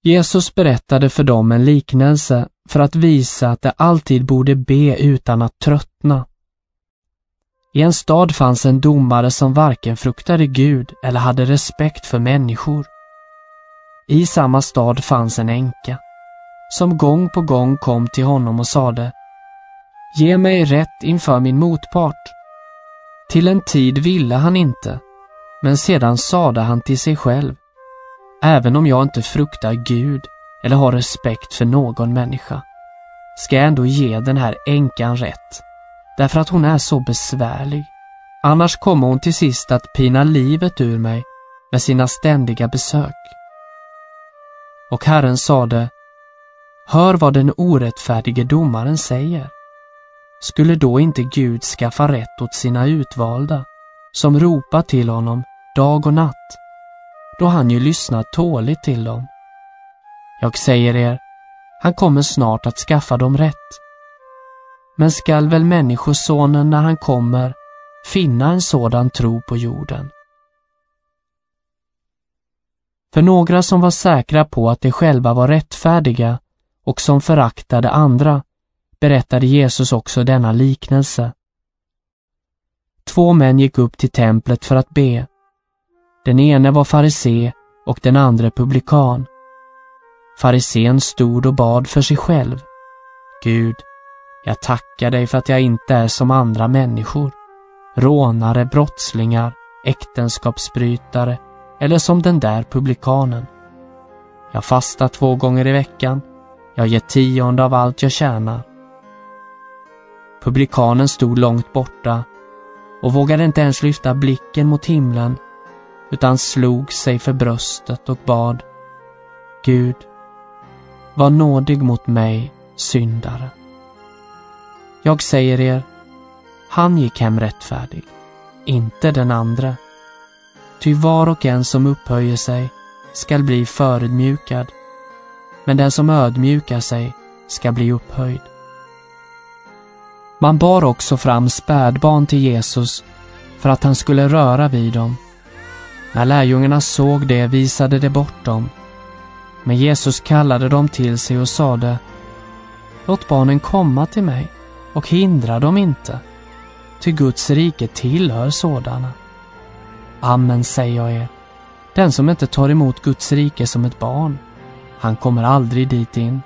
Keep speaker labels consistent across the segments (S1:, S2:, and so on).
S1: Jesus berättade för dem en liknelse för att visa att de alltid borde be utan att tröttna. I en stad fanns en domare som varken fruktade Gud eller hade respekt för människor. I samma stad fanns en änka som gång på gång kom till honom och sade: ge mig rätt inför min motpart. Till en tid ville han inte, men sedan sade han till sig själv: även om jag inte fruktar Gud eller har respekt för någon människa, ska jag ändå ge den här änkan rätt, därför att hon är så besvärlig. Annars kommer hon till sist att pina livet ur mig med sina ständiga besök. Och Herren sade: hör vad den orättfärdige domaren säger. Skulle då inte Gud skaffa rätt åt sina utvalda, som ropar till honom dag och natt, då han ju lyssnar tåligt till dem? Jag säger er, han kommer snart att skaffa dem rätt. Men skall väl människosonen när han kommer finna en sådan tro på jorden? För några som var säkra på att de själva var rättfärdiga och som föraktade andra berättade Jesus också denna liknelse. 2 män gick upp till templet för att be. Den ene var farisé och den andra publikan. Farisén stod och bad för sig själv: Gud, jag tackar dig för att jag inte är som andra människor, rånare, brottslingar, äktenskapsbrytare eller som den där publikanen. Jag fastar 2 gånger i veckan. Jag ger 10% av allt jag tjänar. Publikanen stod långt borta och vågade inte ens lyfta blicken mot himlen, utan slog sig för bröstet och bad: Gud, var nådig mot mig, syndare. Jag säger er, han gick hem rättfärdig, inte den andra. Ty var och en som upphöjer sig skall bli förödmjukad, men den som ödmjukar sig ska bli upphöjd. Man bar också fram spädbarn till Jesus för att han skulle röra vid dem. När lärjungarna såg det visade de bort dem. Men Jesus kallade dem till sig och sade: Låt barnen komma till mig och hindra dem inte, ty Guds rike tillhör sådana. Amen, säger jag er, den som inte tar emot Guds rike som ett barn, han kommer aldrig dit in.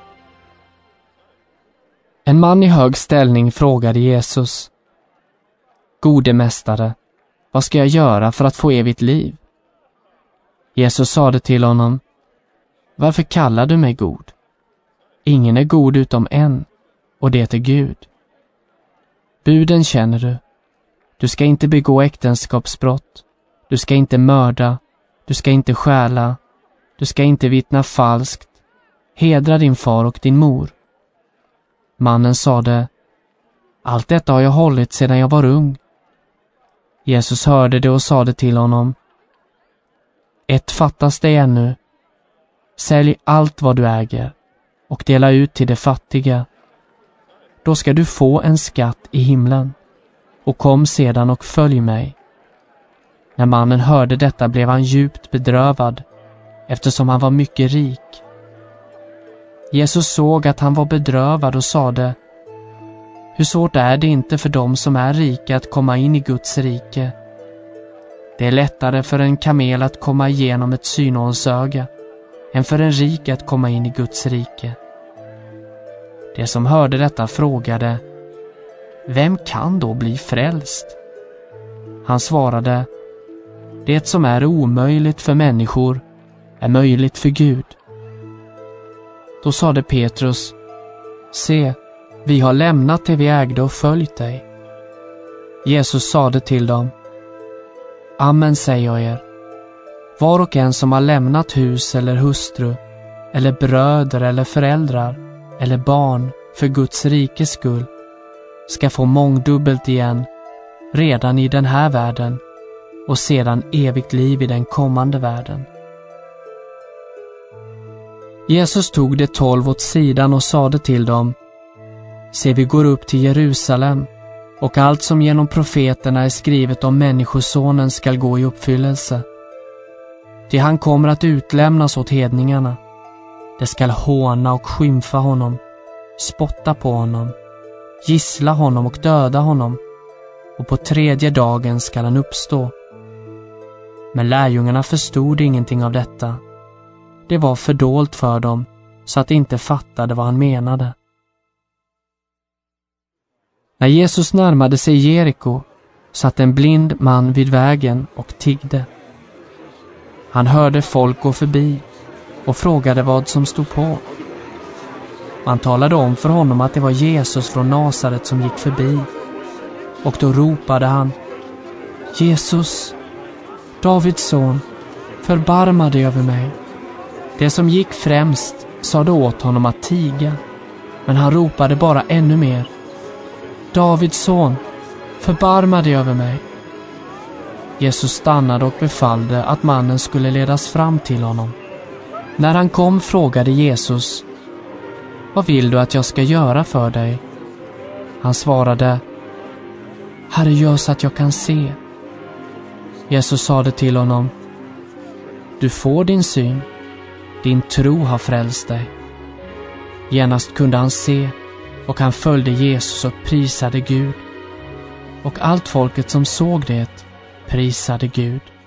S1: En man i hög ställning frågade Jesus: Gode mästare, vad ska jag göra för att få evigt liv? Jesus sade till honom: Varför kallar du mig god? Ingen är god utom en, och det är Gud. Buden känner du. Du ska inte begå äktenskapsbrott. Du ska inte mörda. Du ska inte stjäla. Du ska inte vittna falskt. Hedra din far och din mor. Mannen sade: Allt detta har jag hållit sedan jag var ung. Jesus hörde det och sade till honom: Ett fattas dig ännu. Sälj allt vad du äger och dela ut till de fattiga. Då ska du få en skatt i himlen, och kom sedan och följ mig. När mannen hörde detta blev han djupt bedrövad, eftersom han var mycket rik. Jesus såg att han var bedrövad och sade: Hur svårt är det inte för dem som är rika att komma in i Guds rike? Det är lättare för en kamel att komma igenom ett synålsöga än för en rik att komma in i Guds rike. De som hörde detta frågade: Vem kan då bli frälst? Han svarade: Det som är omöjligt för människor är möjligt för Gud. Då sade Petrus: Se, vi har lämnat det vi ägde och följt dig. Jesus sade till dem: Amen, säger jag er, var och en som har lämnat hus eller hustru, eller bröder eller föräldrar, eller barn för Guds rikes skull, ska få mångdubbelt igen redan i den här världen och sedan evigt liv i den kommande världen. Jesus tog de 12 åt sidan och sade till dem: Se, vi går upp till Jerusalem, och allt som genom profeterna är skrivet om människosonen skall gå i uppfyllelse. Ty han kommer att utlämnas åt hedningarna. Det skall håna och skymfa honom, spotta på honom, gissla honom och döda honom, och på 3:e dagen skall han uppstå. Men lärjungarna förstod ingenting av detta. Det var fördolt för dem, så att de inte fattade vad han menade. När Jesus närmade sig Jeriko satt en blind man vid vägen och tiggde. Han hörde folk gå förbi och frågade vad som stod på. Man talade om för honom att det var Jesus från Nasaret som gick förbi. Och då ropade han: Jesus, Davids son, förbarma dig över mig. Det som gick främst sade åt honom att tiga, men han ropade bara ännu mer: Davids son, förbarma dig över mig. Jesus stannade och befallde att mannen skulle ledas fram till honom. När han kom frågade Jesus: Vad vill du att jag ska göra för dig? Han svarade: Herre, gör så att jag kan se. Jesus sade till honom: Du får din syn. Din tro har frälst dig. Genast kunde han se, och han följde Jesus och prisade Gud. Och allt folket som såg det prisade Gud.